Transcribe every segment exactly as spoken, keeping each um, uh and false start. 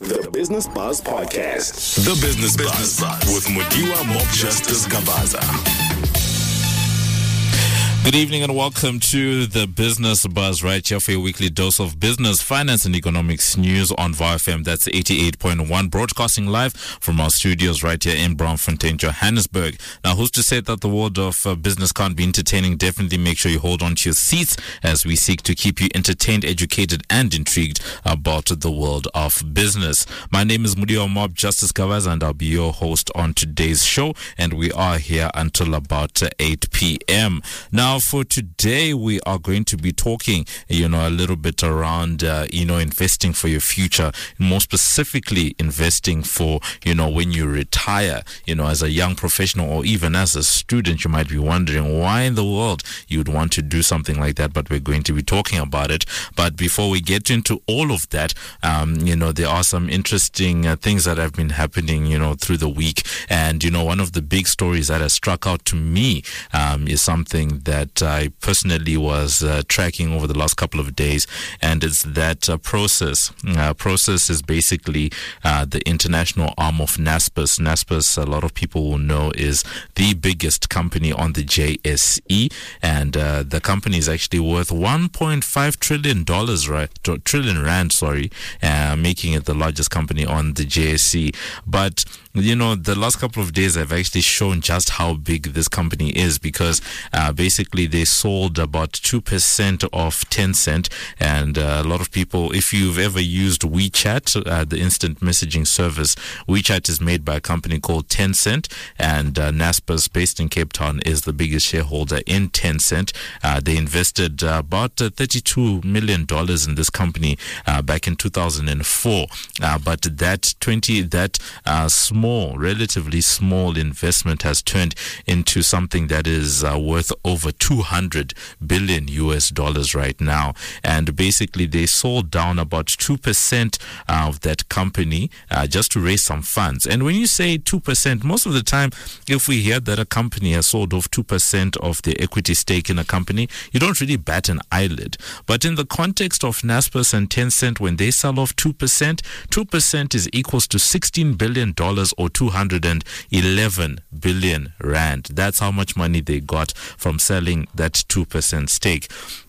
The Business Buzz Podcast. The Business, Business Buzz, Buzz with Mudiwa Mob Justice Gabaza. Good evening and welcome to the Business Buzz right here for your weekly dose of business, finance and economics news on V O F M. That's eighty-eight point one, broadcasting live from our studios right here in Braamfontein, Johannesburg. Now, who's to say that the world of uh, business can't be entertaining? Definitely make sure you hold on to your seats as we seek to keep you entertained, educated and intrigued about the world of business. My name is Mudiwa Mob Justice Gabaza and I'll be your host on today's show, and we are here until about uh, eight p.m. Now, Now, for today, we are going to be talking, you know, a little bit around, uh, you know, investing for your future, more specifically investing for, you know, when you retire, you know, as a young professional or even as a student. You might be wondering why in the world you'd want to do something like that, but we're going to be talking about it. But before we get into all of that, um, you know, there are some interesting uh, things that have been happening, you know, through the week. And, you know, one of the big stories that has struck out to me um, is something that that I personally was uh, tracking over the last couple of days, and it's that uh, Prosus. Uh, Prosus is basically uh, the international arm of Naspers. Naspers, a lot of people will know, is the biggest company on the J S E, and uh, the company is actually worth one point five trillion dollars, right? Trillion rand, sorry, uh, making it the largest company on the J S E. But you know, the last couple of days have actually shown just how big this company is, because uh, basically they sold about two percent of Tencent, and uh, a lot of people, if you've ever used WeChat, uh, the instant messaging service, WeChat is made by a company called Tencent, and uh, Naspers, based in Cape Town, is the biggest shareholder in Tencent. Uh, they invested uh, about uh, thirty-two million dollars in this company uh, back in two thousand four, uh, but that twenty that uh, small Small, relatively small investment has turned into something that is uh, worth over two hundred billion U S dollars right now. And basically, they sold down about two percent of that company uh, just to raise some funds. And when you say two percent, most of the time, if we hear that a company has sold off two percent of their equity stake in a company, you don't really bat an eyelid. But in the context of Naspers and Tencent, when they sell off two percent, two percent is equals to sixteen billion dollars or two hundred eleven billion rand. That's how much money they got from selling that two percent stake.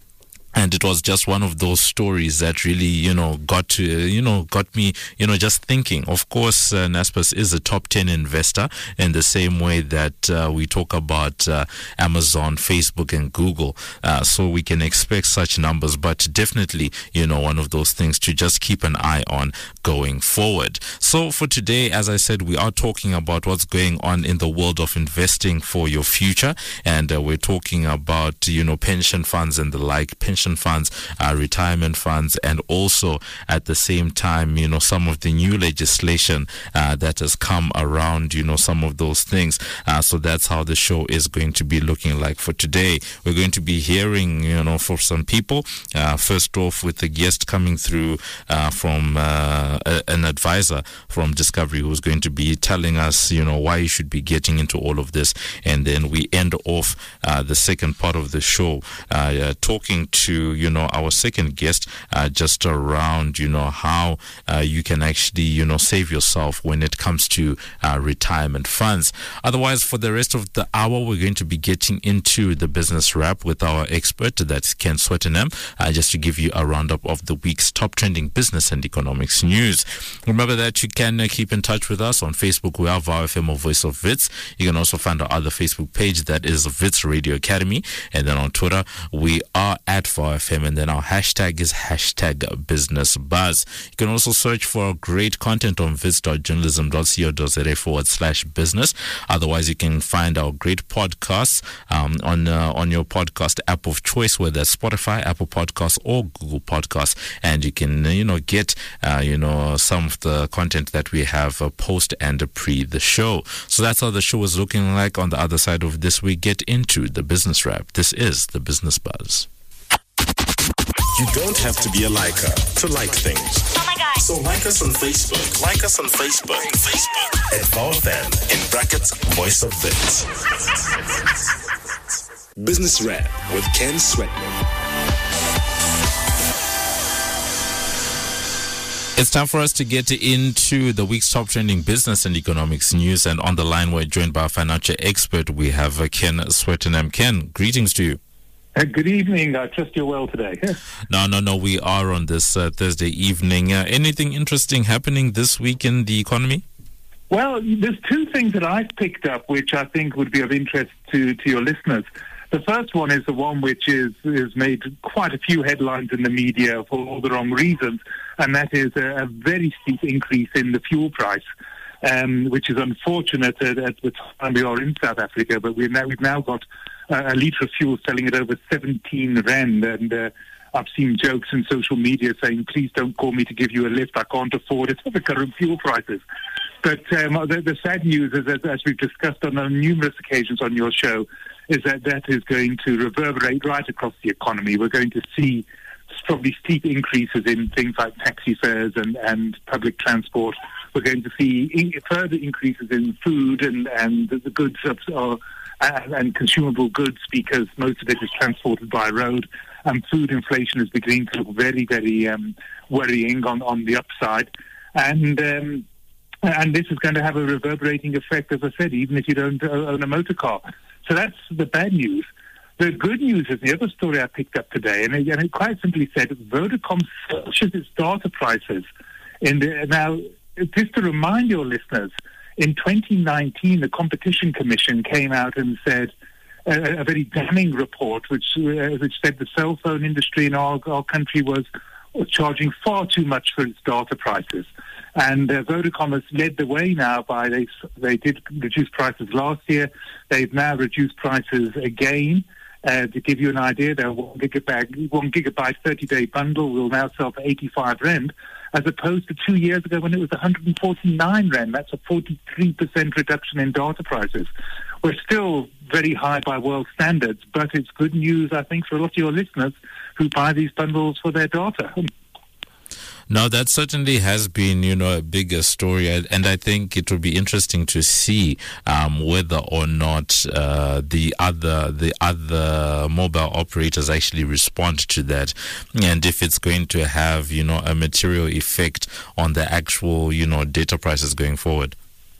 And it was just one of those stories that really, you know, got to, you know, got me, you know, just thinking. Of course, uh, Naspers is a top ten investor in the same way that uh, we talk about uh, Amazon, Facebook, and Google. Uh, so we can expect such numbers, but definitely, you know, one of those things to just keep an eye on going forward. So for today, as I said, we are talking about what's going on in the world of investing for your future. And uh, we're talking about, you know, pension funds and the like, pension funds, uh, retirement funds, and also at the same time, you know, some of the new legislation uh, that has come around, you know, some of those things. Uh, so that's how the show is going to be looking like for today. We're going to be hearing, you know, from some people. Uh, first off, with the guest coming through uh, from uh, a, an advisor from Discovery, who's going to be telling us, you know, why you should be getting into all of this. And then we end off uh, the second part of the show uh, uh, talking to you know, our second guest, uh, just around, you know, how uh, you can actually, you know, save yourself when it comes to uh, retirement funds. Otherwise, for the rest of the hour, we're going to be getting into the business wrap with our expert, that's Ken Swettenham, uh, just to give you a roundup of the week's top trending business and economics news. Remember that you can uh, keep in touch with us on Facebook. We are V O F M or Voice of Wits. You can also find our other Facebook page, that is Wits Radio Academy. And then on Twitter, we are at V O F M, and then our hashtag is hashtag Business Buzz. You can also search for great content on wits dot journalism dot co dot za forward slash business. Otherwise, you can find our great podcasts um, on uh, on your podcast app of choice, whether it's Spotify, Apple Podcasts, or Google Podcasts, and you can uh, you know get uh, you know some of the content that we have uh, post and pre the show. So that's how the show is looking like. On the other side of this, we get into the business wrap. This is the Business Buzz. You don't have to be a liker to like things. Oh my God. So like us on Facebook. Like us on Facebook. Facebook. At V O F M, in brackets, Voice of Wits. Business Wrap with Ken Swettenham. It's time for us to get into the week's top trending business and economics news. And on the line, we're joined by a financial expert. We have uh, Ken Swettenham. Ken, greetings to you. Uh, good evening. I trust you're well today. no, no, no. We are on this uh, Thursday evening. Uh, anything interesting happening this week in the economy? Well, there's two things that I've picked up which I think would be of interest to, to your listeners. The first one is the one which is, is made quite a few headlines in the media for all the wrong reasons, and that is a, a very steep increase in the fuel price, um, which is unfortunate at, at the time we are in South Africa, but we've now, we've now got uh, a litre of fuel selling at over seventeen rand, and uh, I've seen jokes in social media saying, please don't call me to give you a lift, I can't afford it at the current fuel prices. But um, the, the sad news is, as, as we've discussed on numerous occasions on your show, is that that is going to reverberate right across the economy. We're going to see probably steep increases in things like taxi fares and, and public transport. We're going to see in, further increases in food and, and the goods of, uh, and, and consumable goods, because most of it is transported by road. And food inflation is beginning to look very, very um, worrying on, on the upside. And um, and this is going to have a reverberating effect, as I said, even if you don't own a motor car. So that's the bad news. The good news is the other story I picked up today, and it, and it quite simply said Vodacom slashes its data prices. In the, now, just to remind your listeners, in twenty nineteen, the Competition Commission came out and said a, a very damning report, which uh, which said the cell phone industry in our, our country was, was charging far too much for its data prices. And uh, Vodacom has led the way now by they they did reduce prices last year. They've now reduced prices again. Uh, to give you an idea, their one gigabyte, one gigabyte thirty-day bundle will now sell for eighty-five rand, as opposed to two years ago when it was one hundred forty-nine rand. That's a forty-three percent reduction in data prices. We're still very high by world standards, but it's good news, I think, for a lot of your listeners who buy these bundles for their data. No, that certainly has been, you know, a bigger story, and I think it will be interesting to see um, whether or not uh, the other the other mobile operators actually respond to that, and if it's going to have, you know, a material effect on the actual, you know, data prices going forward.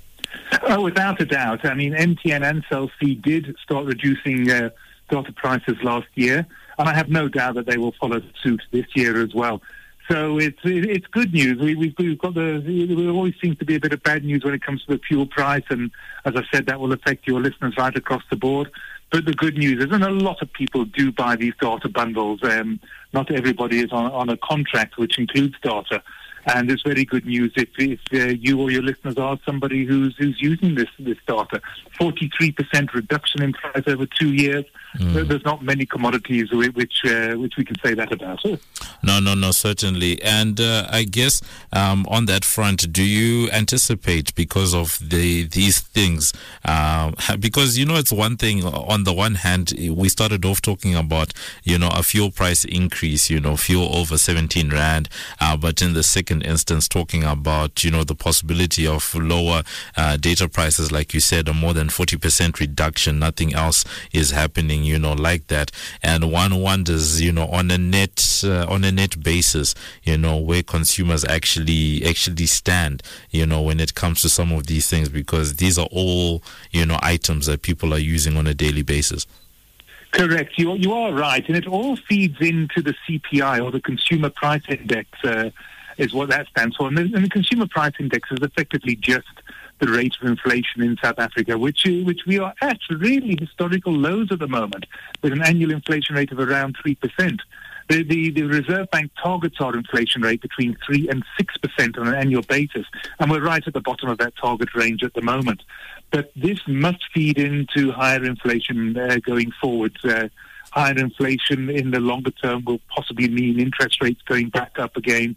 Oh, without a doubt. I mean, M T N and Cell C did start reducing uh, data prices last year, and I have no doubt that they will follow suit this year as well. So it's it's good news. We, we've, we've got the. There always seems to be a bit of bad news when it comes to the fuel price, and as I said, that will affect your listeners right across the board. But the good news is, and a lot of people do buy these data bundles. Um, not everybody is on, on a contract which includes data, and it's very good news if, if uh, you or your listeners are somebody who's who's using this this data. forty-three percent reduction in price over two years. Mm. There's not many commodities which uh, which we can say that about. No, no, no, certainly. And uh, I guess um, on that front, do you anticipate, because of the these things, uh, because, you know, it's one thing, on the one hand, we started off talking about, you know, a fuel price increase, you know, fuel over seventeen rand, uh, but in the second instance, talking about, you know, the possibility of lower uh, data prices, like you said, a more than forty percent reduction. Nothing else is happening, you know, like that. And one wonders, you know, on a net uh, on a net basis, you know, where consumers actually actually stand, you know, when it comes to some of these things, because these are all, you know, items that people are using on a daily basis. Correct. You you are right, and it all feeds into the C P I, or the Consumer Price Index, uh, is what that stands for. And the, and the Consumer Price Index is effectively just the rate of inflation in South Africa, which which we are at really historical lows at the moment, with an annual inflation rate of around three percent. The, the, the Reserve Bank targets our inflation rate between three and six percent on an annual basis, and we're right at the bottom of that target range at the moment. But this must feed into higher inflation uh, going forward. Uh, higher inflation in the longer term will possibly mean interest rates going back up again.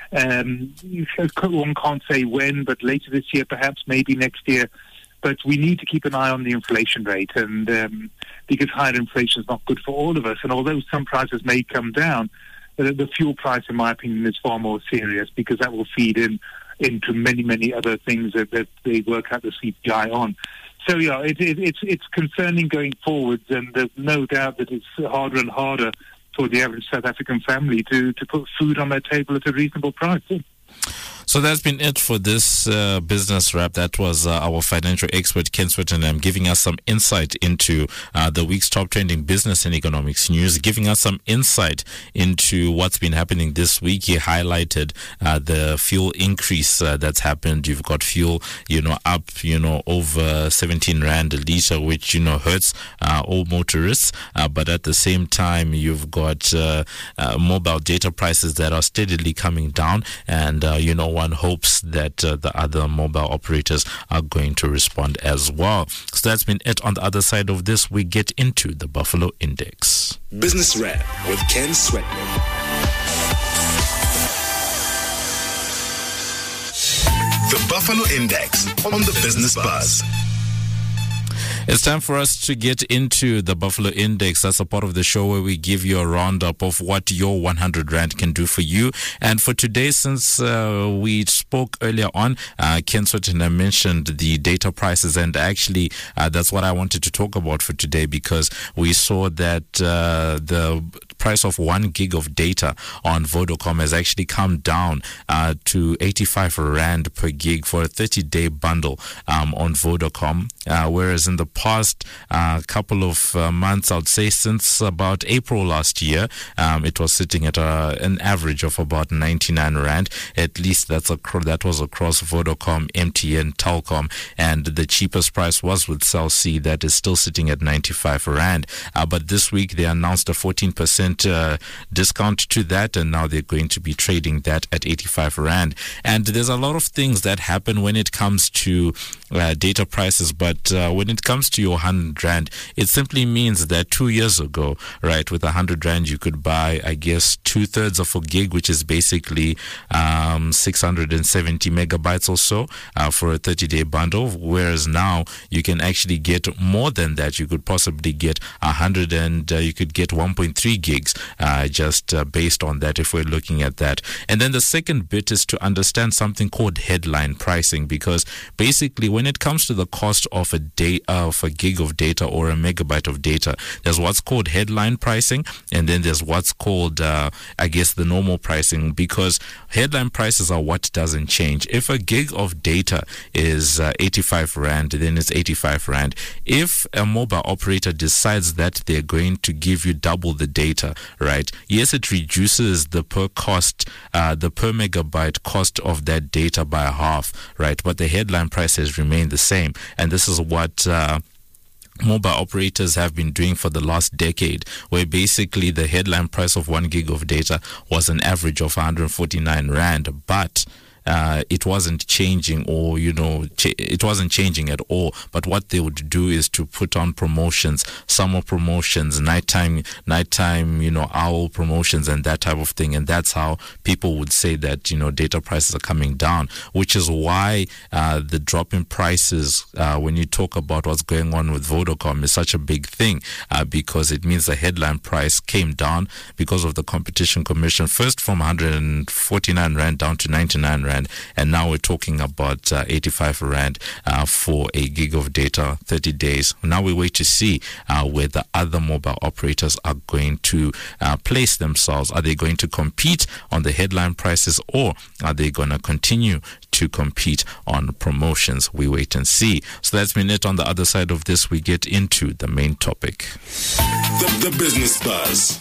Um, one can't say when, but later this year, perhaps, maybe next year. But we need to keep an eye on the inflation rate, and um, because higher inflation is not good for all of us. And although some prices may come down, the, the fuel price, in my opinion, is far more serious, because that will feed in into many, many other things that, that they work out the C P I on. So, yeah, it, it, it's it's concerning going forward, and there's no doubt that it's harder and harder for the average South African family to, to put food on their table at a reasonable price. So that's been it for this uh, business wrap. That was uh, our financial expert, Ken Swettenham, giving us some insight into uh, the week's top trending business and economics news, giving us some insight into what's been happening this week. He highlighted uh, the fuel increase uh, that's happened. You've got fuel, you know, up, you know, over seventeen rand a litre, which, you know, hurts uh, all motorists. Uh, but at the same time, you've got uh, uh, mobile data prices that are steadily coming down. And, uh, you know, one hopes that uh, the other mobile operators are going to respond as well. So that's been it. On the other side of this, we get into the Buffalo Index. Business Wrap with Ken Swettenham. The Buffalo Index on the Business Buzz. It's time for us to get into the Buffalo Index. That's a part of the show where we give you a roundup of what your one hundred rand can do for you. And for today, since uh, we spoke earlier on, uh, Ken Swettenham mentioned the data prices. And actually, uh, that's what I wanted to talk about for today, because we saw that uh, the price of one gig of data on Vodacom has actually come down uh, to eighty-five rand per gig for a thirty-day bundle um, on Vodacom, uh, whereas in the past uh, couple of uh, months, I'd say since about April last year, um, it was sitting at uh, an average of about ninety-nine rand. At least that's a, that was across Vodacom, M T N, Telkom, and the cheapest price was with Cell C, that is still sitting at ninety-five rand. Uh, but this week they announced a fourteen percent uh, discount to that, and now they're going to be trading that at eighty-five rand. And there's a lot of things that happen when it comes to uh, data prices, but uh, when it comes to your one hundred rand, it simply means that two years ago, right, with one hundred rand, you could buy, I guess, two thirds of a gig, which is basically um, six hundred seventy megabytes or so uh, for a thirty-day bundle. Whereas now you can actually get more than that. You could possibly get one hundred and uh, you could get one point three gigs uh, just uh, based on that, if we're looking at that. And then the second bit is to understand something called headline pricing, because basically when it comes to the cost of a day uh, of a gig of data or a megabyte of data, there's what's called headline pricing, and then there's what's called uh, I guess the normal pricing, because headline prices are what doesn't change. If a gig of data is uh, eighty-five rand, then it's eighty-five rand. If a mobile operator decides that they're going to give you double the data, right, yes, it reduces the per cost uh, the per megabyte cost of that data by half, right, but the headline prices remain the same. And this is what uh, mobile operators have been doing for the last decade, where basically the headline price of one gig of data was an average of one hundred forty-nine rand, but Uh, it wasn't changing, or, you know, ch- it wasn't changing at all. But what they would do is to put on promotions, summer promotions, nighttime, nighttime, you know, owl promotions and that type of thing. And that's how people would say that, you know, data prices are coming down, which is why uh, the drop in prices, uh, when you talk about what's going on with Vodacom, is such a big thing, uh, because it means the headline price came down because of the Competition Commission, first from one hundred forty-nine rand down to ninety-nine rand. And now we're talking about uh, eighty-five rand uh, for a gig of data, thirty days. Now we wait to see uh, where the other mobile operators are going to uh, place themselves. Are they going to compete on the headline prices, or are they going to continue to compete on promotions? We wait and see. So that's been it. On the other side of this, we get into the main topic. The, the Business Buzz.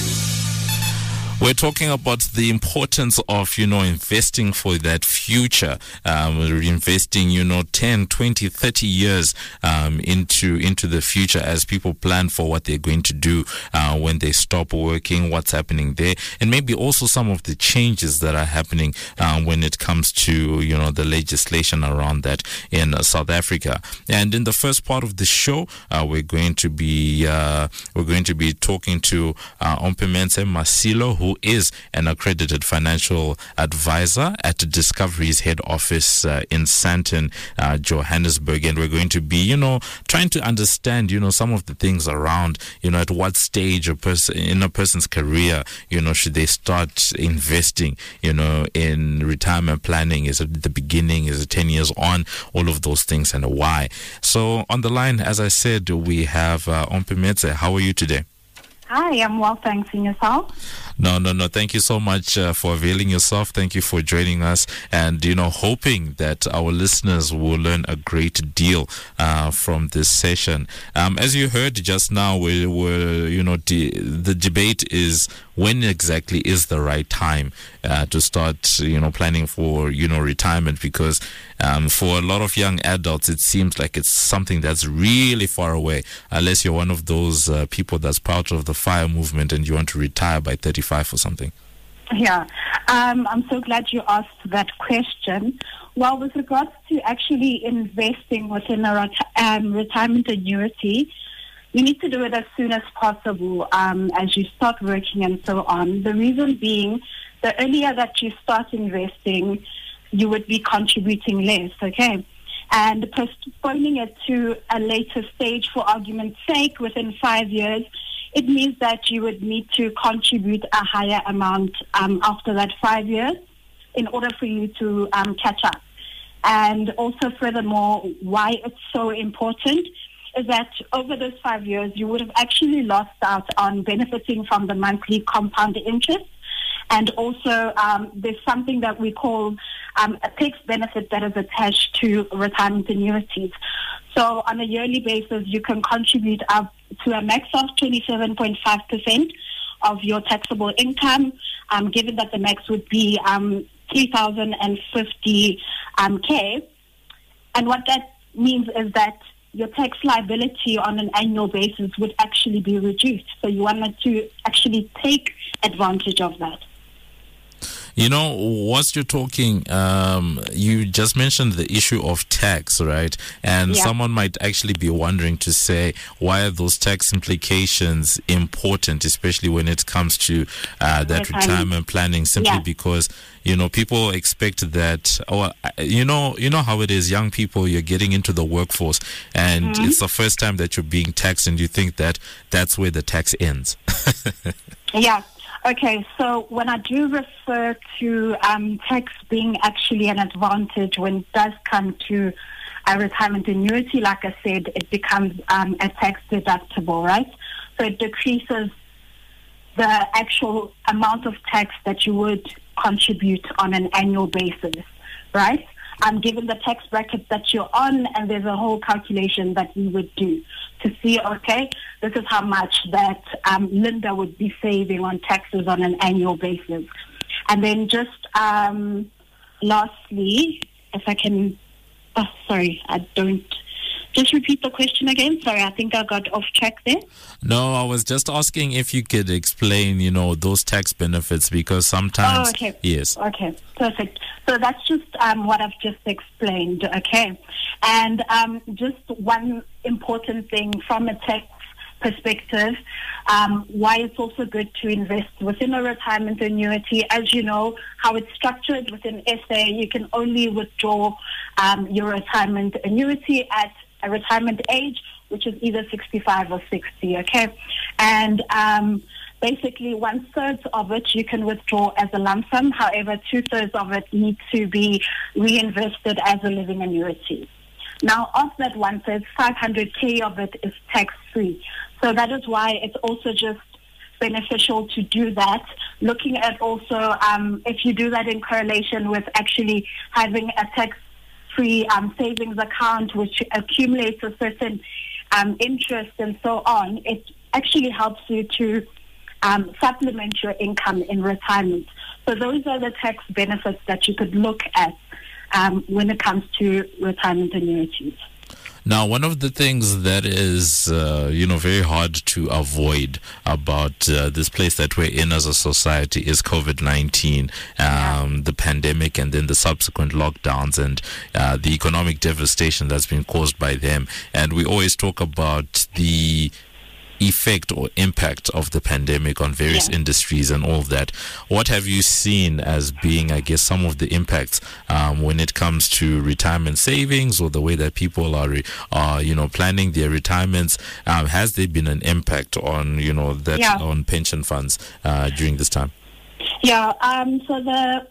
We're talking about the importance of, you know, investing for that future, um, investing, you know, ten, twenty, thirty years um, into into the future as people plan for what they're going to do uh, when they stop working, what's happening there, and maybe also some of the changes that are happening uh, when it comes to, you know, the legislation around that in uh, South Africa. And in the first part of the show, uh, we're going to be uh, we're going to be talking to uh, Ompemense Masilo, who is an accredited financial advisor at Discovery's head office uh, in Sandton, uh, Johannesburg. And we're going to be, you know, trying to understand, you know, some of the things around, you know, at what stage a person in a person's career, you know, should they start investing, you know, in retirement planning? Is it the beginning? Is it ten years on? All of those things, and why. So on the line, as I said, we have uh, Ompemense. How are you today? Hi, I'm well, thanks. And yourself? No, no, no. Thank you so much uh, for availing yourself. Thank you for joining us. And, you know, hoping that our listeners will learn a great deal uh, from this session. Um, as you heard just now, we were, you know, de- the debate is when exactly is the right time uh, to start, you know, planning for, you know, retirement, because um, for a lot of young adults, it seems like it's something that's really far away, unless you're one of those uh, people that's part of the FIRE movement and you want to retire by thirty-five or something. Yeah, um, I'm so glad you asked that question. Well, with regards to actually investing within a ret- um, retirement annuity, you need to do it as soon as possible um, as you start working and so on. The reason being, the earlier that you start investing, you would be contributing less, okay? And postponing it to a later stage, for argument's sake, within five years, it means that you would need to contribute a higher amount um, after that five years in order for you to um, catch up. And also, furthermore, why it's so important is that over those five years, you would have actually lost out on benefiting from the monthly compound interest. And also, um, there's something that we call um, a tax benefit that is attached to retirement annuities. So on a yearly basis, you can contribute up to a max of twenty-seven point five percent of your taxable income, um, given that the max would be um, three thousand fifty um, K. And what that means is that your tax liability on an annual basis would actually be reduced. So you wanted to actually take advantage of that. You know, whilst you're talking, um, you just mentioned the issue of tax, right? And Yeah. someone might actually be wondering to say, why are those tax implications important, especially when it comes to uh, that Retirement. retirement planning, simply Yeah. because, you know, people expect that, oh, you know, you know how it is, young people, you're getting into the workforce and Mm-hmm. it's the first time that you're being taxed and you think that that's where the tax ends. Yeah. Okay, so when I do refer to um, tax being actually an advantage when it does come to a retirement annuity, like I said, it becomes um, a tax deductible, right? So it decreases the actual amount of tax that you would contribute on an annual basis, right? Um, given the tax bracket that you're on, and there's a whole calculation that we would do to see, okay, this is how much that um, Linda would be saving on taxes on an annual basis. And then just um, lastly, if I can, oh, sorry, I don't, just repeat the question again. Sorry, I think I got off track there. No, I was just asking if you could explain, you know, those tax benefits, because sometimes, Oh, okay. yes. Okay, perfect. So that's just um, what I've just explained, okay? And um, just one important thing from a tax perspective, um, why it's also good to invest within a retirement annuity. As you know, how it's structured within S A, you can only withdraw um, your retirement annuity at a retirement age, which is either sixty-five or sixty, okay? And um, basically one-third of it you can withdraw as a lump sum. However, two-thirds of it need to be reinvested as a living annuity. Now, of that one-third, five hundred K of it is tax-free. So that is why it's also just beneficial to do that. Looking at also, um, if you do that in correlation with actually having a tax-free um, savings account, which accumulates a certain um, interest and so on, it actually helps you to um, supplement your income in retirement. So those are the tax benefits that you could look at um, when it comes to retirement annuities. Now, one of the things that is, uh, you know, very hard to avoid about uh, this place that we're in as a society is COVID nineteen, um, the pandemic, and then the subsequent lockdowns and uh, the economic devastation that's been caused by them. And we always talk about the effect or impact of the pandemic on various Yeah. industries and all of that. What have you seen as being, I guess, some of the impacts um, when it comes to retirement savings or the way that people are, re- are you know, planning their retirements? Um, has there been an impact on, you know, that Yeah. on pension funds uh, during this time? Yeah, um, so the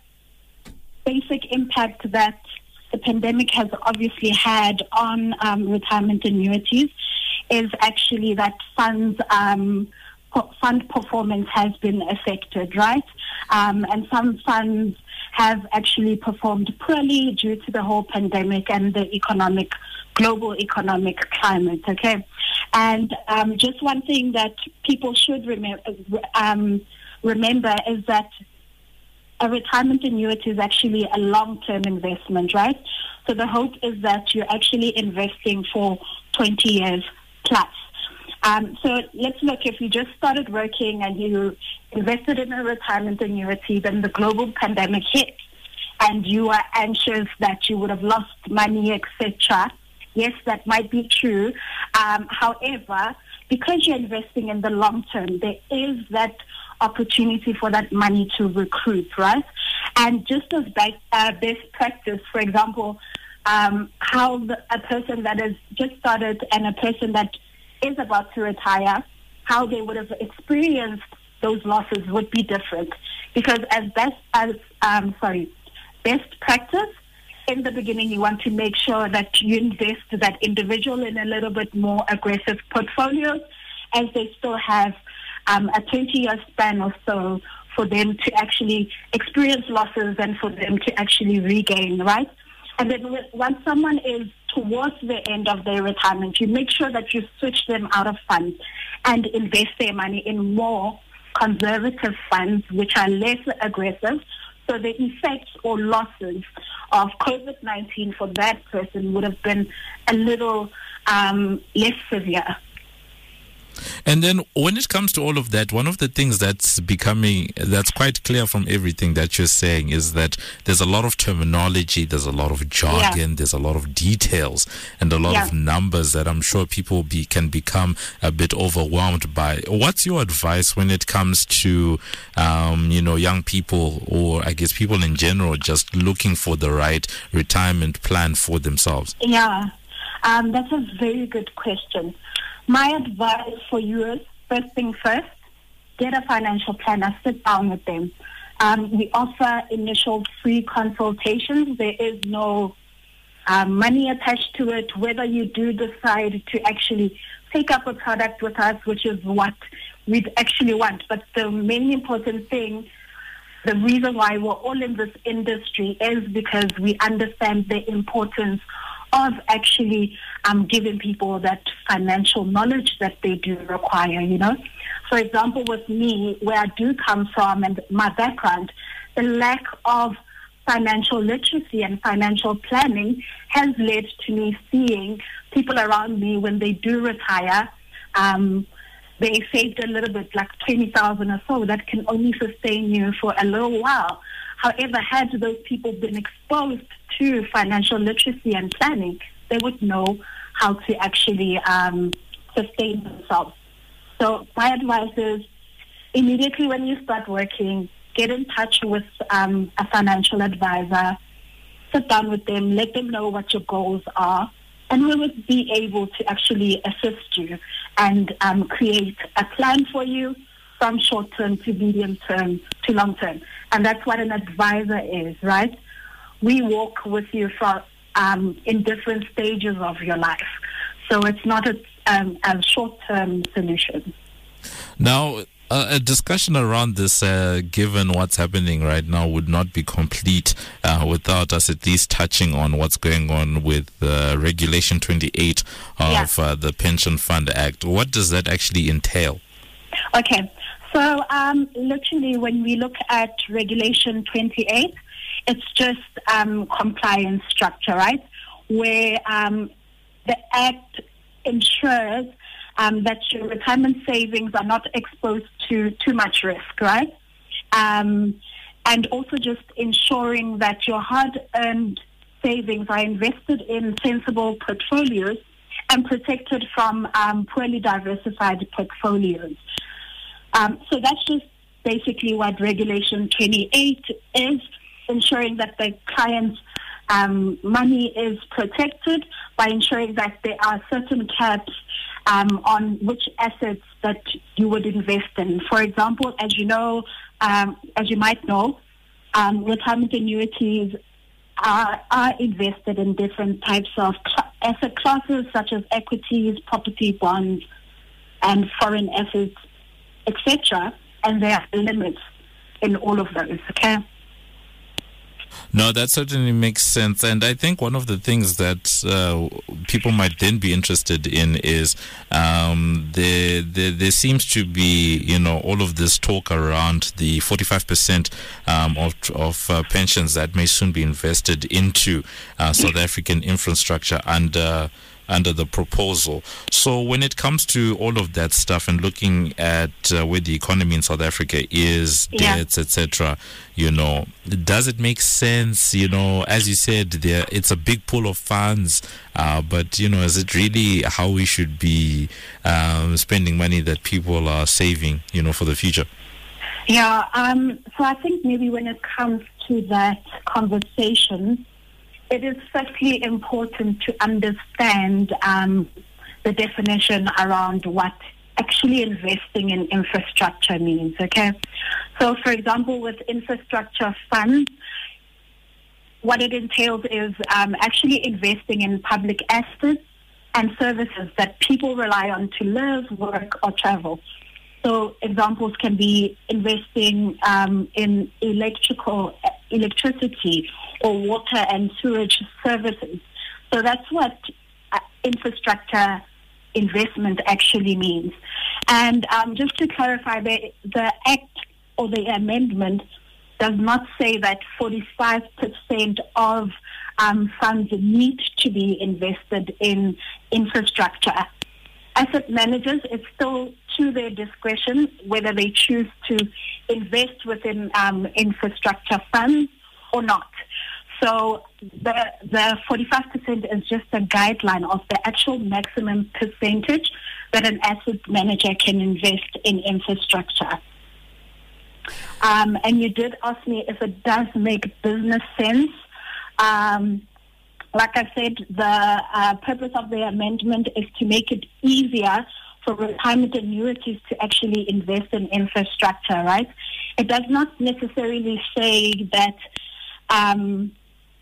basic impact that the pandemic has obviously had on um, retirement annuities is actually that funds um, fund performance has been affected, right? Um, and some funds have actually performed poorly due to the whole pandemic and the economic, global economic climate, okay? And um, just one thing that people should remember, um, remember is that a retirement annuity is actually a long-term investment, right? So the hope is that you're actually investing for twenty years plus. Um, so let's look, if you just started working and you invested in a retirement annuity, then the global pandemic hit and you are anxious that you would have lost money, et cetera. Yes, that might be true. Um, however, because you're investing in the long term, there is that opportunity for that money to recruit, right? And just as best, uh, best practice, for example, um, how the, a person that has just started and a person that is about to retire, how they would have experienced those losses would be different. Because as best as, um, sorry, best practice, in the beginning, you want to make sure that you invest that individual in a little bit more aggressive portfolios, as they still have um, a twenty-year span or so for them to actually experience losses and for them to actually regain, right? And then once someone is towards the end of their retirement, you make sure that you switch them out of funds and invest their money in more conservative funds, which are less aggressive. So the effects or losses of COVID nineteen for that person would have been a little um, less severe. And then when it comes to all of that, one of the things that's becoming, that's quite clear from everything that you're saying is that there's a lot of terminology, there's a lot of jargon, yeah. there's a lot of details and a lot yeah. of numbers that I'm sure people be, can become a bit overwhelmed by. What's your advice when it comes to, um, you know, young people, or I guess people in general, just looking for the right retirement plan for themselves? Yeah, um, that's a very good question. My advice for you is, first thing first, get a financial planner, sit down with them. Um, we offer initial free consultations. There is no um, money attached to it, whether you do decide to actually take up a product with us, which is what we'd actually want. But the main important thing, the reason why we're all in this industry is because we understand the importance of actually um, giving people that financial knowledge that they do require, you know. For example, with me, where I do come from and my background, the lack of financial literacy and financial planning has led to me seeing people around me when they do retire, um, they saved a little bit, like twenty thousand or so, that can only sustain you for a little while. However, had those people been exposed to financial literacy and planning, they would know how to actually um, sustain themselves. So my advice is, immediately when you start working, get in touch with um, a financial advisor, sit down with them, let them know what your goals are, and we would be able to actually assist you and um, create a plan for you from short-term to medium-term to long-term. And that's what an advisor is, right? We walk with you for, um, in different stages of your life. So it's not a, um, a short-term solution. Now, uh, a discussion around this, uh, given what's happening right now, would not be complete uh, without us at least touching on what's going on with uh, Regulation twenty-eight of yeah. uh, the Pension Fund Act. What does that actually entail? Okay. So um, literally when we look at Regulation twenty-eight, it's just um, compliance structure, right? Where um, the Act ensures um, that your retirement savings are not exposed to too much risk, right? Um, and also just ensuring that your hard-earned savings are invested in sensible portfolios and protected from um, poorly diversified portfolios. Um, so that's just basically what Regulation twenty-eight is, ensuring that the client's um, money is protected by ensuring that there are certain caps um, on which assets that you would invest in. For example, as you know, um, as you might know, um, retirement annuities are, are invested in different types of cl- asset classes, such as equities, property, bonds, and foreign assets, et cetera. And there are limits in all of those, okay? No, that certainly makes sense. And I think one of the things that uh, people might then be interested in is um, there, there, there seems to be, you know, all of this talk around the forty-five percent um, of, of uh, pensions that may soon be invested into uh, South African infrastructure under under the proposal. So when it comes to all of that stuff and looking at uh, where the economy in South Africa is, yeah. debts, et cetera, you know, does it make sense? You know, as you said, there it's a big pool of funds, uh, but you know, is it really how we should be um, spending money that people are saving, you know, for the future? Yeah. Um, so I think maybe when it comes to that conversation, it is firstly important to understand um, the definition around what actually investing in infrastructure means, okay? So, for example, with infrastructure funds, what it entails is um, actually investing in public assets and services that people rely on to live, work, or travel. So examples can be investing um, in electrical electricity or water and sewage services. So that's what uh, infrastructure investment actually means. And um, just to clarify, the, the Act or the amendment does not say that forty-five percent of um, funds need to be invested in infrastructure. Asset managers, it's still to their discretion whether they choose to invest within um, infrastructure funds or not. So the the forty-five percent is just a guideline of the actual maximum percentage that an asset manager can invest in infrastructure. Um, and you did ask me if it does make business sense. Um, Like I said, the uh, purpose of the amendment is to make it easier for retirement annuities to actually invest in infrastructure, right? It does not necessarily say that um,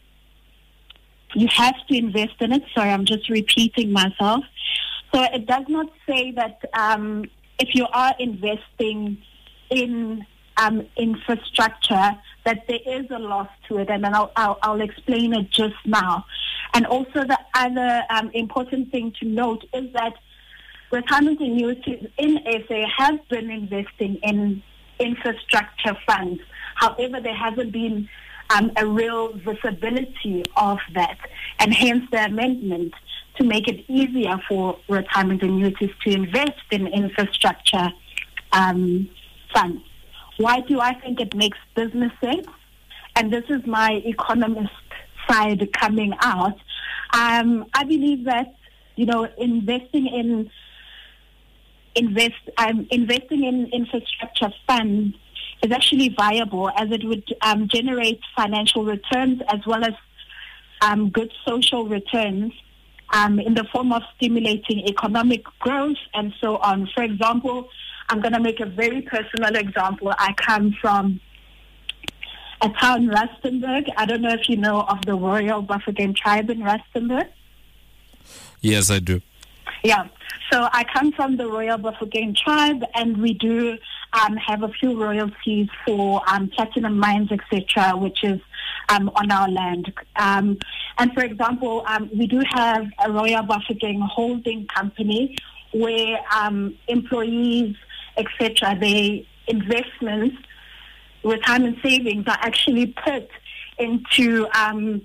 you have to invest in it. Sorry, I'm just repeating myself. So it does not say that um, if you are investing in um, infrastructure, that there is a loss to it, and then I'll, I'll, I'll explain it just now. And also the other um, important thing to note is that retirement annuities in S A have been investing in infrastructure funds. However, there hasn't been um, a real visibility of that, and hence the amendment to make it easier for retirement annuities to invest in infrastructure um, funds. Why do I think it makes business sense? And this is my economist side coming out. Um, I believe that, you know, investing in invest um, investing in infrastructure funds is actually viable, as it would um, generate financial returns as well as um, good social returns um, in the form of stimulating economic growth and so on. For example, I'm going to make a very personal example. I come from a town, Rustenburg. I don't know if you know of the Royal Bafokeng tribe in Rustenburg. Yes, I do. Yeah. So I come from the Royal Bafokeng tribe, and we do um, have a few royalties for um, platinum mines, et cetera, which is um, on our land. Um, and for example, um, we do have a Royal Bafokeng holding company where um, employees, et cetera, their investments, retirement savings are actually put into um,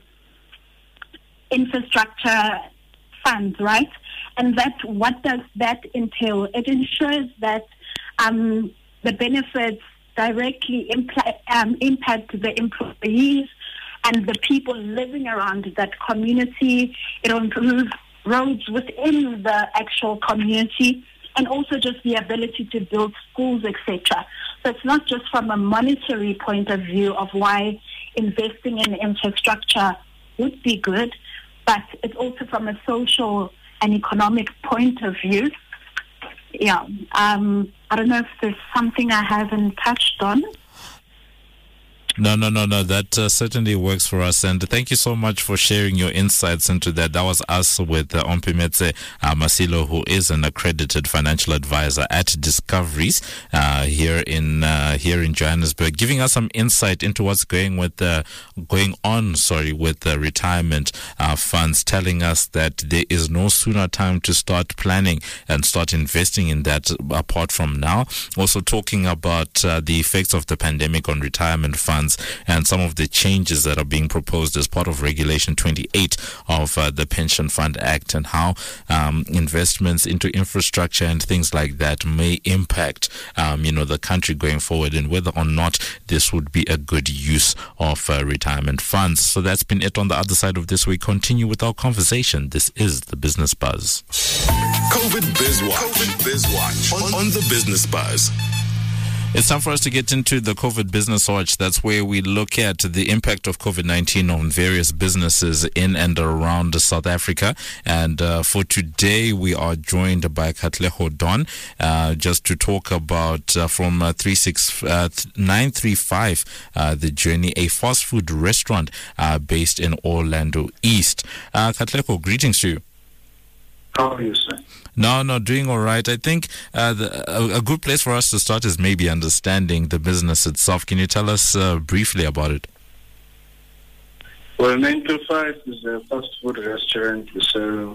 infrastructure funds, right? And that, what does that entail? It ensures that um, the benefits directly impl- um, impact the employees and the people living around that community. It improves roads within the actual community, and also just the ability to build schools, et cetera. So it's not just from a monetary point of view of why investing in infrastructure would be good, but it's also from a social and economic point of view. Yeah, um, I don't know if there's something I haven't touched on. No, no, no, no. That uh, certainly works for us. And thank you so much for sharing your insights into that. That was us with uh, Ompimetse uh, Masilo, who is an accredited financial advisor at Discoveries uh, here in uh, here in Johannesburg, giving us some insight into what's going with uh, going on. Sorry, with the retirement uh, funds, telling us that there is no sooner time to start planning and start investing in that apart from now. Also talking about uh, the effects of the pandemic on retirement funds and some of the changes that are being proposed as part of Regulation twenty-eight of uh, the Pension Fund Act, and how um, investments into infrastructure and things like that may impact, um, you know, the country going forward, and whether or not this would be a good use of uh, retirement funds. So that's been it on the other side of this. We continue with our conversation. This is the Business Buzz. COVID Biz Watch. COVID Biz Watch on, on the Business Buzz. It's time for us to get into the COVID Business Watch. That's where we look at the impact of COVID nineteen on various businesses in and around South Africa. And uh, for today, we are joined by Katlego Don uh, just to talk about uh, from uh, three six nine three five, uh, The Journey, a fast food restaurant uh, based in Orlando East. Uh, Katlego, greetings to you. How are you, sir? No, no, doing all right. I think uh, the, a, a good place for us to start is maybe understanding the business itself. Can you tell us uh, briefly about it? Well, nine two five is a fast food restaurant. We sell,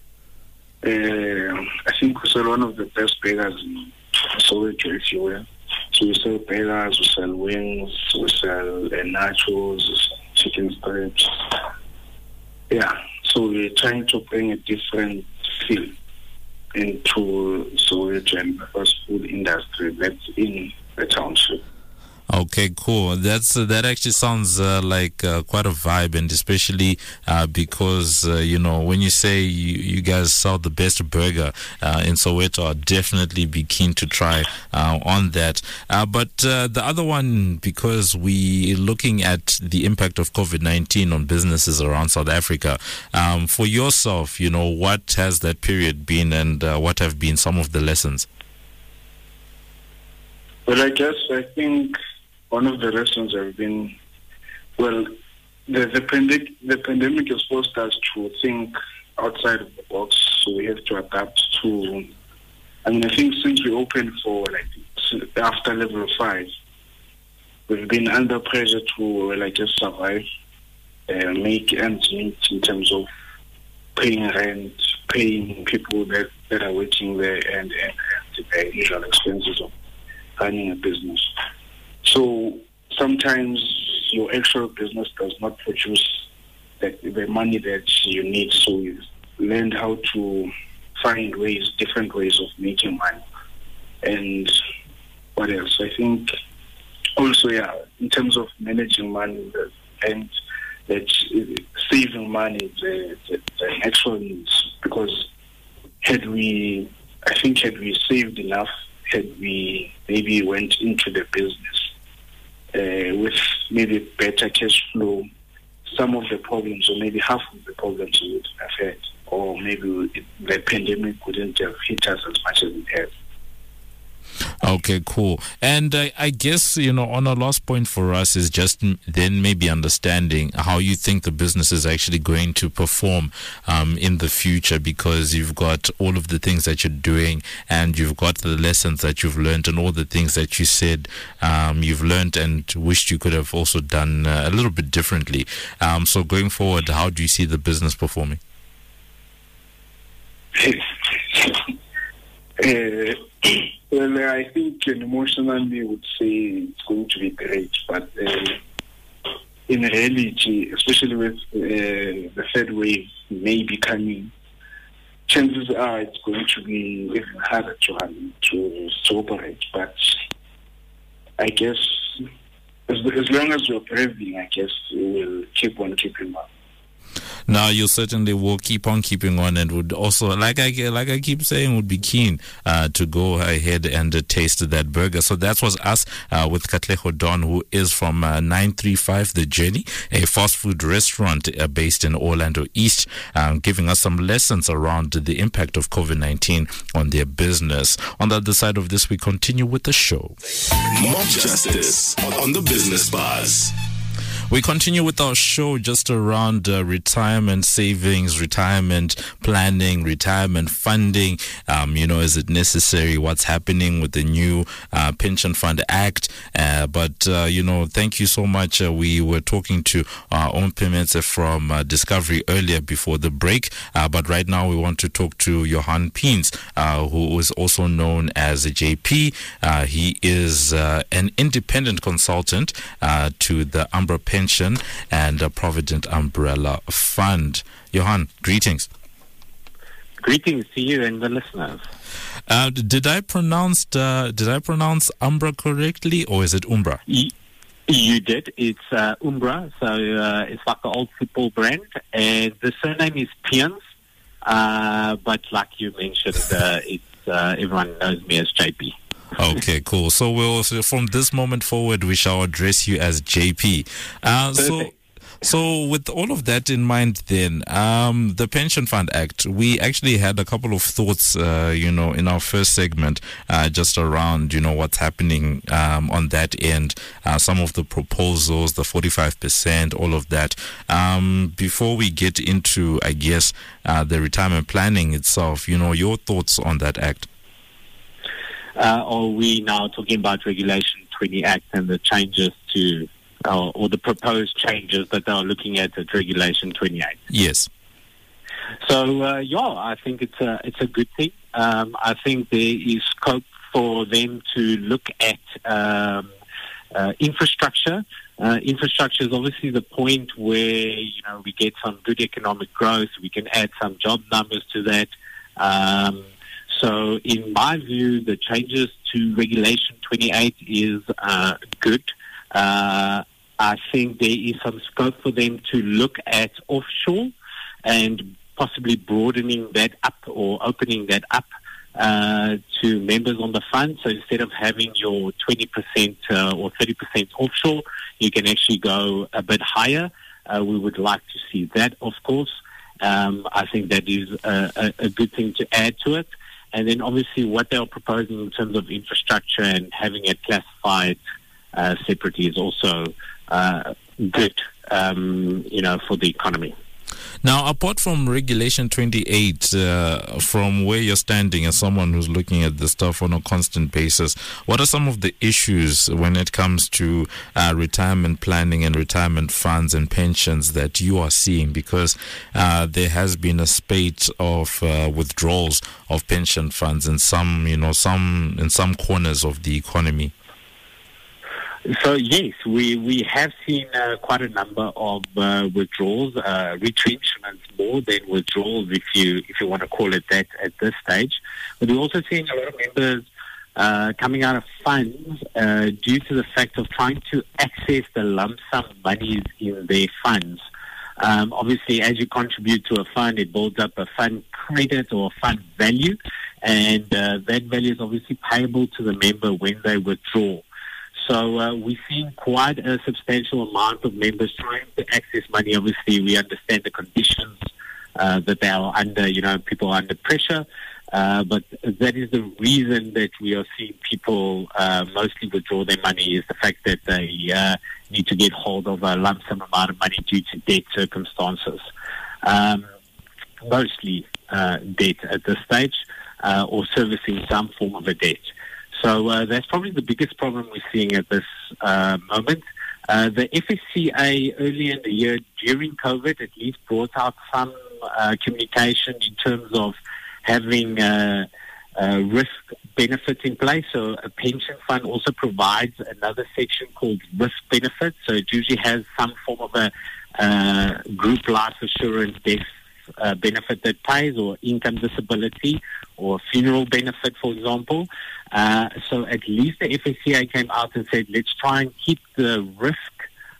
uh, I think we sell one of the best burgers in Soweto, if you will. So we sell burgers, we sell wings, we sell uh, nachos, chicken strips. Yeah, so we're trying to bring a different feel into Soweto and the fast food industry that's in the township. Okay, cool. That's uh, that actually sounds uh, like uh, quite a vibe, and especially uh, because uh, you know, when you say you, you guys sell the best burger uh, in Soweto, I'll definitely be keen to try uh, on that. Uh, but uh, the other one, because we looking at the impact of COVID nineteen on businesses around South Africa. Um, for yourself, you know, what has that period been, and uh, what have been some of the lessons? Well, I guess I think one of the lessons have been, well, the the, pandemic, the pandemic has forced us to think outside of the box, so we have to adapt to, I mean, I think since we opened for, like, after level five, we've been under pressure to, well, I guess, survive, uh, make ends meet in terms of paying rent, paying people that, that are working there, and, and, and the usual expenses of running a business. So sometimes your actual business does not produce the, the money that you need. So you learned how to find ways, different ways of making money. And what else? I think also, yeah, in terms of managing money and that saving money, the, the, the actual needs. Because had we, I think, had we saved enough, had we maybe went into the business uh, with maybe better cash flow, some of the problems, or maybe half of the problems we would have had, or maybe it, the pandemic wouldn't have hit us as much as it has. Okay, cool. And uh, I guess, you know, on a last point for us is just m- then maybe understanding how you think the business is actually going to perform um, in the future, because you've got all of the things that you're doing, and you've got the lessons that you've learned, and all the things that you said um, you've learned and wished you could have also done uh, a little bit differently. Um, so going forward, how do you see the business performing? uh, Well, uh, I think uh, emotionally would say it's going to be great, but uh, in reality, especially with uh, the third wave maybe coming, chances are it's going to be even harder to, to, to operate. But I guess as, as long as we're breathing, I guess we will keep on keeping on. Now, you certainly will keep on keeping on, and would also, like I like I keep saying, would be keen uh, to go ahead and uh, taste that burger. So that was us uh, with Katlego Don, who is from uh, nine three five The Journey, a fast food restaurant uh, based in Orlando East, um, giving us some lessons around the impact of COVID nineteen on their business. On the other side of this, we continue with the show. Mob Justice on the Business Buzz. We continue with our show just around uh, retirement savings, retirement planning, retirement funding. Um, you know, is it necessary? What's happening with the new uh, Pension Fund Act? Uh, but, uh, you know, thank you so much. Uh, we were talking to our own payments from uh, Discovery earlier before the break. Uh, but right now we want to talk to Johan Peens, uh, who is also known as a J P. Uh, he is uh, an independent consultant uh, to the Umbra Pension and a Provident Umbrella Fund. Johan, greetings. Greetings to you and the listeners. Uh, did I pronounce uh, did I pronounce Umbra correctly, or is it Umbra? You, you did. It's uh, Umbra, so uh, it's like the old football brand, and the surname is Peens. Uh, but like you mentioned, uh, it's uh, everyone knows me as J P. Okay, cool. So we'll so from this moment forward, we shall address you as J P. Uh, so, so with all of that in mind, then um, the Pension Fund Act, we actually had a couple of thoughts, uh, you know, in our first segment, uh, just around, you know, what's happening um, on that end, uh, some of the proposals, the forty-five percent, all of that. Um, before we get into, I guess, uh, the retirement planning itself, you know, your thoughts on that act. Uh, are we now talking about Regulation twenty Act and the changes to, uh, or the proposed changes that they are looking at at Regulation twenty-eight? Yes. So, uh, yeah, I think it's a, it's a good thing. Um, I think there is scope for them to look at um, uh, infrastructure. Uh, infrastructure is obviously the point where, you know, we get some good economic growth. We can add some job numbers to that. Um, So, in my view, the changes to Regulation twenty-eight is uh, good. Uh, I think there is some scope for them to look at offshore and possibly broadening that up or opening that up uh, to members on the fund. So instead of having your twenty percent uh, or thirty percent offshore, you can actually go a bit higher. Uh, we would like to see that, of course. Um, I think that is a, a, a good thing to add to it. And then obviously what they are proposing in terms of infrastructure and having it classified uh, separately is also uh, good, um, you know, for the economy. Now, apart from Regulation twenty-eight, uh, from where you're standing as someone who's looking at this stuff on a constant basis, what are some of the issues when it comes to uh, retirement planning and retirement funds and pensions that you are seeing? Because uh, there has been a spate of uh, withdrawals of pension funds in some, you know, some in some corners of the economy. So yes, we, we have seen uh, quite a number of uh, withdrawals, uh, retrenchments more than withdrawals, if you if you want to call it that at this stage. But we're also seeing a lot of members uh, coming out of funds uh, due to the fact of trying to access the lump sum monies in their funds. Um, obviously, as you contribute to a fund, it builds up a fund credit or a fund value, and uh, that value is obviously payable to the member when they withdraw. So uh, we're seeing quite a substantial amount of members trying to access money. Obviously, we understand the conditions uh, that they are under, you know, people are under pressure. Uh, but that is the reason that we are seeing people uh, mostly withdraw their money, is the fact that they uh, need to get hold of a lump sum amount of money due to debt circumstances. Um, mostly uh, debt at this stage, uh, or servicing some form of a debt. So uh, that's probably the biggest problem we're seeing at this uh, moment. Uh, the F S C A earlier in the year during COVID at least brought out some uh, communication in terms of having uh, uh, risk benefits in place. So a pension fund also provides another section called risk benefits. So it usually has some form of a uh, group life assurance death uh, benefit that pays, or income disability, or funeral benefit, for example. Uh, so at least the F S C A came out and said, let's try and keep the risk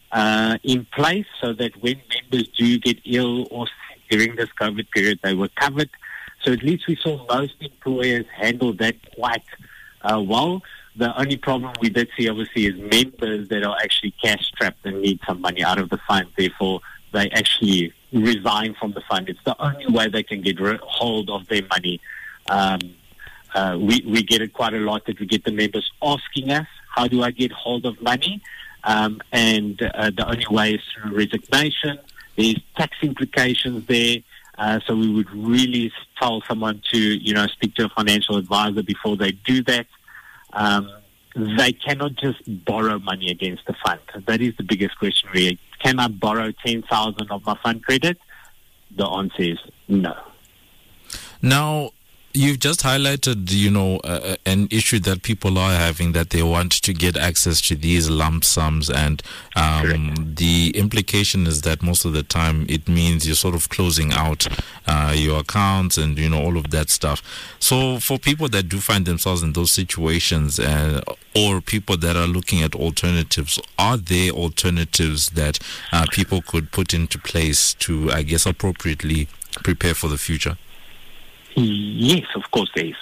uh, in place so that when members do get ill or sick during this COVID period, they were covered. So at least we saw most employers handle that quite uh, well. The only problem we did see, obviously, is members that are actually cash-strapped and need some money out of the fund. Therefore, they actually resign from the fund. It's the only way they can get hold of their money. Um, uh, we, we get it quite a lot that we get the members asking us, how do I get hold of money? Um, and uh, the only way is through resignation. There's tax implications there. Uh, so we would really tell someone to, you know, speak to a financial advisor before they do that. Um, they cannot just borrow money against the fund. That is the biggest question really. Can I borrow ten thousand of my fund credit? The answer is no. Now, you've just highlighted, you know, uh, an issue that people are having, that they want to get access to these lump sums, and um, the implication is that most of the time it means you're sort of closing out uh, your accounts and, you know, all of that stuff. So for people that do find themselves in those situations, uh, or people that are looking at alternatives, are there alternatives that uh, people could put into place to, I guess, appropriately prepare for the future? Yes, of course there is.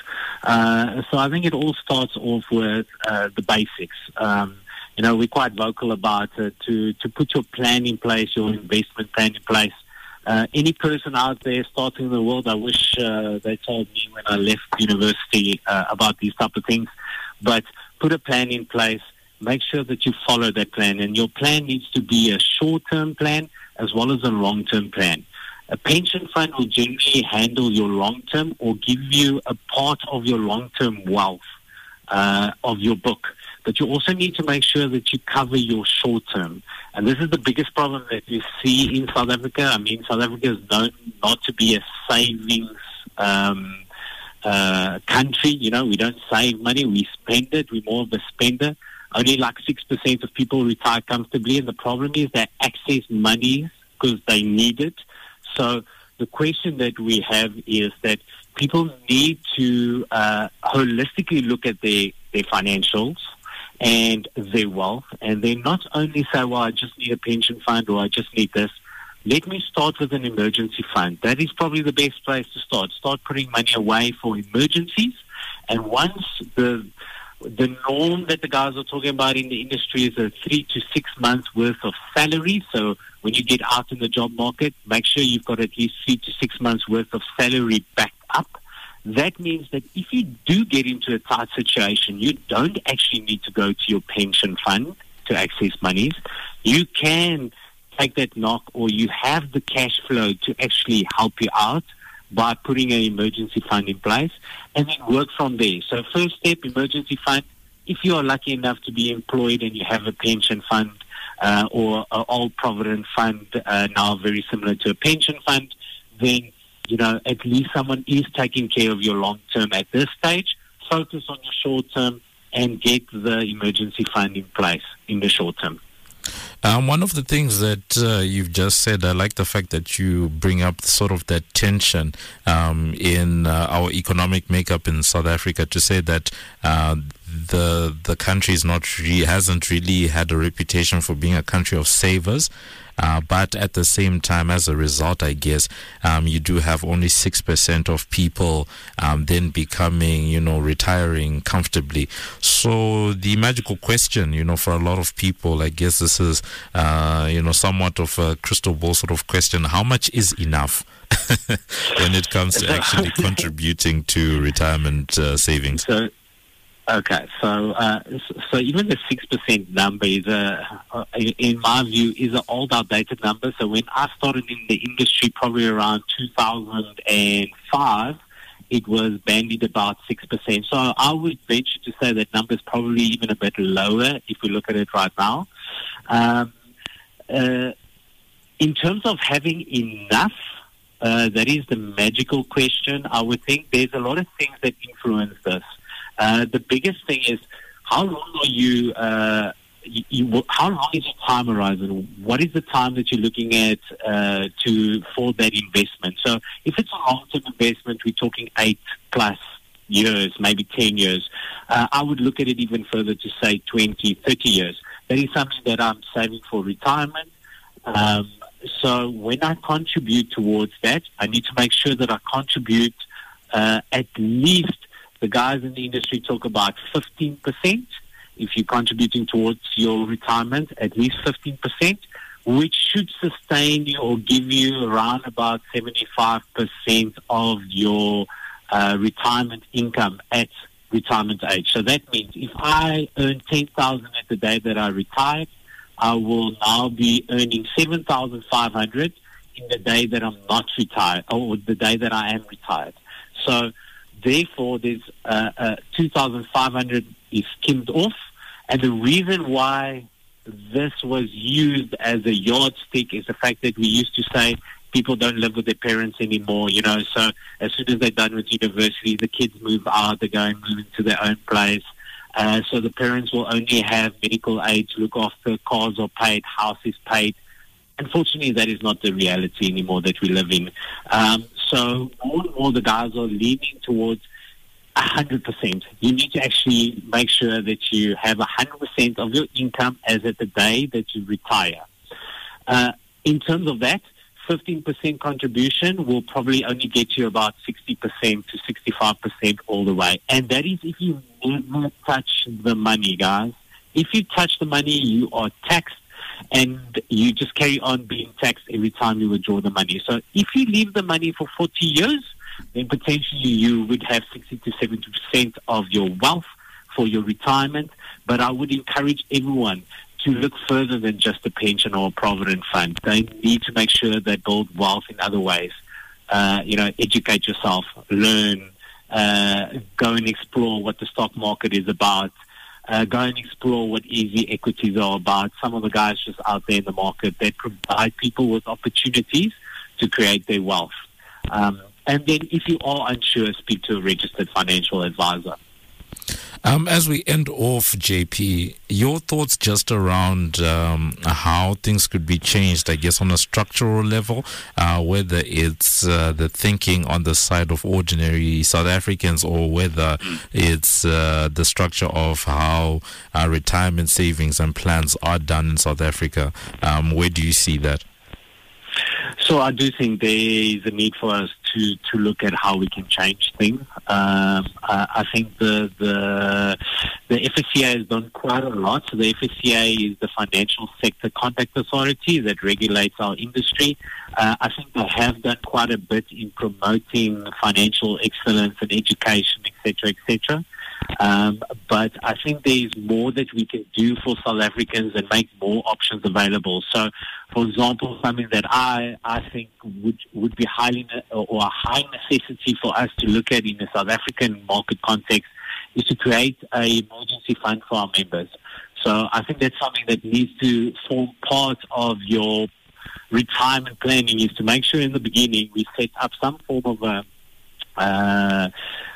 Uh, so I think it all starts off with uh, the basics. Um, you know, we're quite vocal about it, to, to put your plan in place, your investment plan in place. Uh, any person out there starting in the world, I wish uh, they told me when I left university uh, about these type of things. But put a plan in place. Make sure that you follow that plan. And your plan needs to be a short-term plan as well as a long-term plan. A pension fund will generally handle your long-term or give you a part of your long-term wealth uh, of your book. But you also need to make sure that you cover your short-term. And this is the biggest problem that you see in South Africa. I mean, South Africa is known not to be a savings um, uh, country. You know, we don't save money, we spend it. We're more of a spender. Only like six percent of people retire comfortably. And the problem is they access money because they need it. So the question that we have is that people need to uh, holistically look at their, their financials and their wealth, and then not only say, well, I just need a pension fund or I just need this. Let me start with an emergency fund. That is probably the best place to start. Start putting money away for emergencies, and once the the norm that the guys are talking about in the industry is a three to six months worth of salary. So when you get out in the job market, make sure you've got at least three to six months worth of salary backed up. That means that if you do get into a tight situation, you don't actually need to go to your pension fund to access monies. You can take that knock, or you have the cash flow to actually help you out by putting an emergency fund in place, and then work from there. So first step, emergency fund. If you are lucky enough to be employed and you have a pension fund uh, or an old provident fund, uh, now very similar to a pension fund, then, you know, at least someone is taking care of your long term at this stage. Focus on your short term and get the emergency fund in place in the short term. Um, one of the things that uh, you've just said, I like the fact that you bring up sort of that tension um, in uh, our economic makeup in South Africa, to say that uh, the the country is not really, hasn't really had a reputation for being a country of savers. Uh, but at the same time, as a result, I guess, um, you do have only six percent of people um, then becoming, you know, retiring comfortably. So the magical question, you know, for a lot of people, I guess this is, uh, you know, somewhat of a crystal ball sort of question. How much is enough when it comes to actually contributing to retirement uh, savings? So, Okay, so uh, so even the six percent number is, a, in my view, is an old, outdated number. So when I started in the industry, probably around two thousand five, it was bandied about six percent. So I would venture to say that number is probably even a bit lower if we look at it right now. Um, uh, in terms of having enough, uh, that is the magical question. I would think there's a lot of things that influence this. Uh, the biggest thing is, how long are you, uh, you, you, how long is your time horizon? What is the time that you're looking at uh, to for that investment? So if it's a long-term investment, we're talking eight plus years, maybe ten years. Uh, I would look at it even further to say twenty, thirty years. that is something that I'm saving for retirement. Um, so when I contribute towards that, I need to make sure that I contribute uh, at least, the guys in the industry talk about fifteen percent. If you're contributing towards your retirement, at least fifteen percent, which should sustain you or give you around about seventy-five percent of your uh, retirement income at retirement age. So that means if I earn ten thousand dollars at the day that I retired, I will now be earning seven thousand five hundred dollars in the day that I'm not retired, or the day that I am retired. So therefore, there's uh, uh, two thousand five hundred dollars is skimmed off. And the reason why this was used as a yardstick is the fact that we used to say people don't live with their parents anymore, you know, so as soon as they're done with university, the kids move out, they go and move into their own place. Uh, so the parents will only have medical aid to look after, cars are paid, house is paid. Unfortunately, that is not the reality anymore that we live in. Um, so more and more the guys are leaning towards one hundred percent. You need to actually make sure that you have one hundred percent of your income as at the day that you retire. Uh, in terms of that, fifteen percent contribution will probably only get you about sixty percent to sixty-five percent all the way. And that is if you never touch the money, guys. If you touch the money, you are taxed, and you just carry on being taxed every time you withdraw the money. So if you leave the money for forty years, then potentially you would have sixty to seventy percent of your wealth for your retirement. But I would encourage everyone to look further than just a pension or a provident fund. They need to make sure they build wealth in other ways. Uh, you know, educate yourself, learn, uh, go and explore what the stock market is about. Uh, go and explore what easy equities are about. Some of the guys just out there in the market, they provide people with opportunities to create their wealth. Um, and then if you are unsure, speak to a registered financial advisor. Um, as we end off, J P, your thoughts just around um, how things could be changed, I guess, on a structural level, uh, whether it's uh, the thinking on the side of ordinary South Africans or whether it's uh, the structure of how uh, retirement savings and plans are done in South Africa. Um, where do you see that? So I do think there is a need for us to, to look at how we can change things. Um, uh, I think the, the the F S C A has done quite a lot. So the F S C A is the Financial Sector Conduct Authority that regulates our industry. Uh, I think they have done quite a bit in promoting financial excellence and education, et cetera, et cetera. Um, but I think there is more that we can do for South Africans and make more options available. So, for example, something that I I think would would be highly or a high necessity for us to look at in the South African market context is to create an emergency fund for our members. So I think that's something that needs to form part of your retirement planning, is to make sure in the beginning we set up some form of a uh,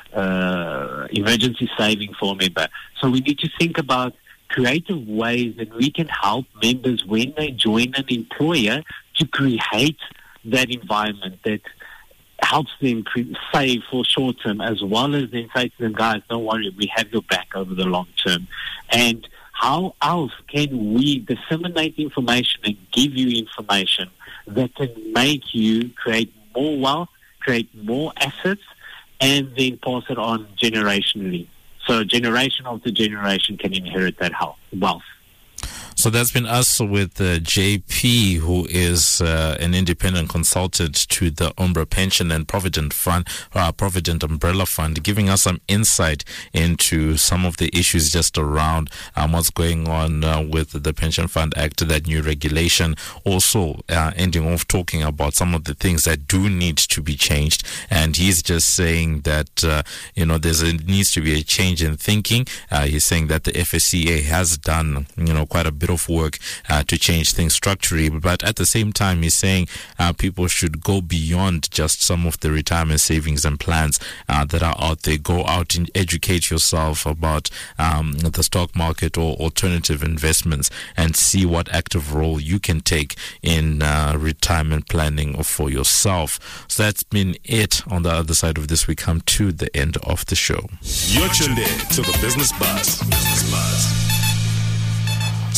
uh, emergency saving for a member. So we need to think about creative ways that we can help members when they join an employer to create that environment that helps them pre- save for short term, as well as then say to them, guys, don't worry, we have your back over the long term. And how else can we disseminate information and give you information that can make you create more wealth, create more assets, and then pass it on generationally? So generation after generation can inherit that wealth. So that's been us with uh, J P, who is uh, an independent consultant to the Umbra Pension and Provident Fund, uh, Provident Umbrella Fund, giving us some insight into some of the issues just around um, what's going on uh, with the Pension Fund Act, that new regulation. Also uh, ending off talking about some of the things that do need to be changed. And he's just saying that, uh, you know, there's a, needs to be a change in thinking. Uh, he's saying that the F S C A has done, you know, quite a bit of work uh, to change things structurally, but at the same time he's saying uh, people should go beyond just some of the retirement savings and plans uh, that are out there. Go out and educate yourself about um, the stock market or alternative investments and see what active role you can take in uh, retirement planning for yourself. So that's been it. On the other side of this, we come to the end of the show. You're tuned in to the Business Buzz. Business Buzz.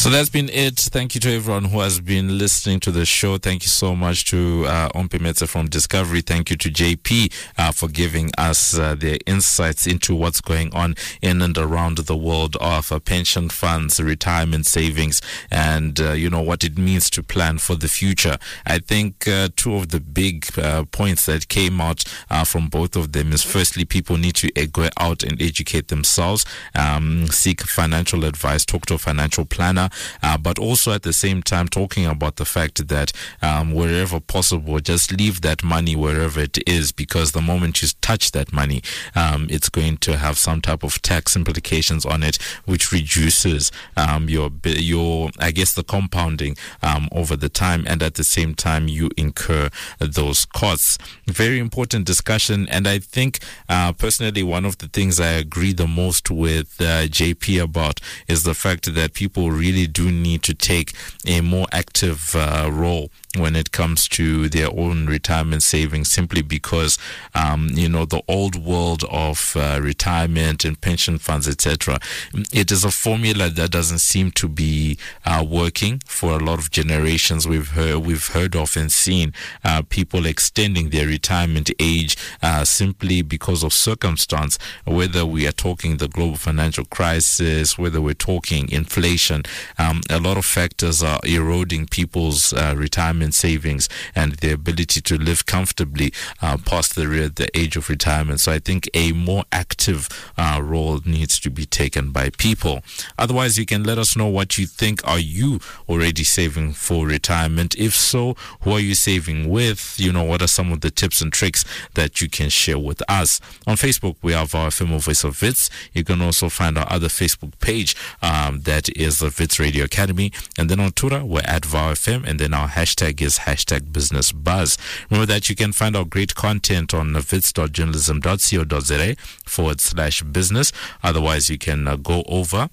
So that's been it. Thank you to everyone who has been listening to the show. Thank you so much to uh, Ompe Metze from Discovery. Thank you to J P uh, for giving us uh, their insights into what's going on in and around the world of uh, pension funds, retirement savings, and uh, you know what it means to plan for the future. I think uh, two of the big uh, points that came out uh, from both of them is, firstly, people need to uh, go out and educate themselves, um, seek financial advice, talk to a financial planner. Uh, but also at the same time talking about the fact that um, wherever possible, just leave that money wherever it is, because the moment you touch that money, um, it's going to have some type of tax implications on it, which reduces um, your, your, I guess, the compounding um, over the time, and at the same time you incur those costs. Very important discussion, and I think uh, personally one of the things I agree the most with uh, J P about is the fact that people really do need to take a more active uh, role when it comes to their own retirement savings, simply because, um, you know, the old world of uh, retirement and pension funds, et cetera, it is a formula that doesn't seem to be uh, working for a lot of generations. We've heard, we've heard of and seen uh, people extending their retirement age uh, simply because of circumstance, whether we are talking the global financial crisis, whether we're talking inflation. Um, a lot of factors are eroding people's uh, retirement savings and their ability to live comfortably uh, past the, re- the age of retirement. So I think a more active uh, role needs to be taken by people. Otherwise, you can let us know what you think. Are you already saving for retirement? If so, who are you saving with? You know, what are some of the tips and tricks that you can share with us? On Facebook, we have our F M Voice of Wits. You can also find our other Facebook page um, that is the Wits Radio Academy. And then on Twitter, we're at V O W F M, and then our hashtag is hashtag Business Buzz. Remember that you can find our great content on wits dot journalism dot co dot za forward slash business. Otherwise, you can uh, go over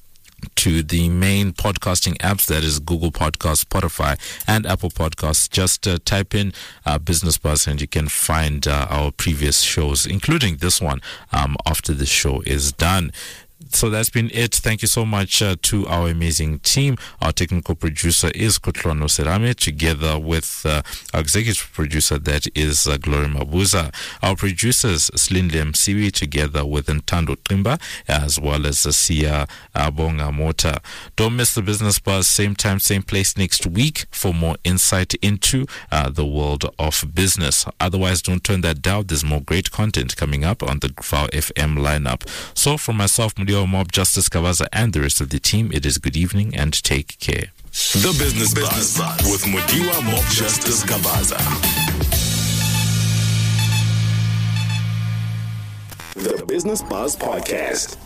to the main podcasting apps, that is Google Podcasts, Spotify, and Apple Podcasts. Just uh, type in uh, Business Buzz and you can find uh, our previous shows, including this one, um, after the show is done. So that's been it. Thank you so much uh, to our amazing team. Our technical producer is Kutlwano Serame, together with uh, our executive producer, that is uh, Glory Mabuza. Our producers, Slindle Msiwi, together with Ntando Timba, as well as uh, Sia uh, Bonga Mota. Don't miss the Business Buzz, same time, same place next week for more insight into uh, the world of business. Otherwise, don't turn that down. There's more great content coming up on the V O W F M lineup. So from myself, Mudiwa Mob Justice Gabaza, and the rest of the team, it is good evening and take care. The Business Buzz with Mudiwa Mob Justice Gabaza. The Business Buzz Podcast.